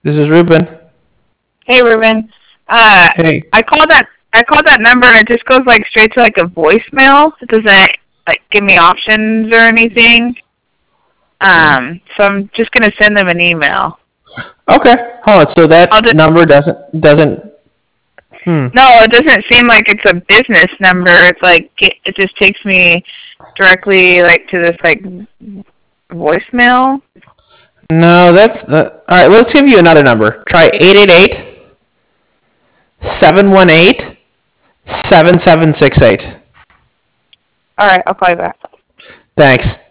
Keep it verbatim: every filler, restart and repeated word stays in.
This is Ruben. Hey, Ruben. Uh, Hey. I called that. I called that number and it just goes like straight to like a voicemail. It doesn't like give me options or anything. Um, so I'm just gonna send them an email. Okay. Hold on. So that just, number doesn't doesn't. Hmm. No, it doesn't seem like it's a business number. It's like it, it just takes me directly like to this like voicemail. No, that's uh, all right. Let's give you another number. Try eight eight eight, seven one eight, seven seven six eight. All right, I'll call you back. Thanks.